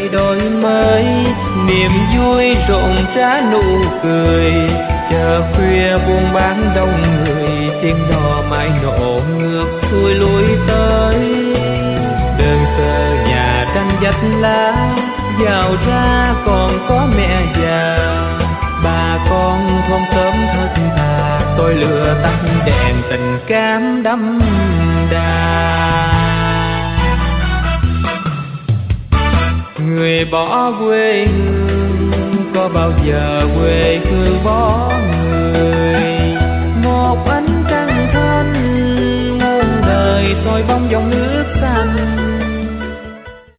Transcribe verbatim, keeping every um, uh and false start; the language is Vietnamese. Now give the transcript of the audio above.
đổi mới, niềm vui rộn rã nụ cười. Chờ khuya buôn bán đông người, tiếng đò mãi nổ ngược xuôi lui tới. Đơn sơ nhà tranh vách lá, vào ra còn có mẹ già. Bà con thôn sớm thất thà, tôi lửa tắt đèn tình cảm đậm đà. Người bỏ quê hương, có bao giờ quê hương bỏ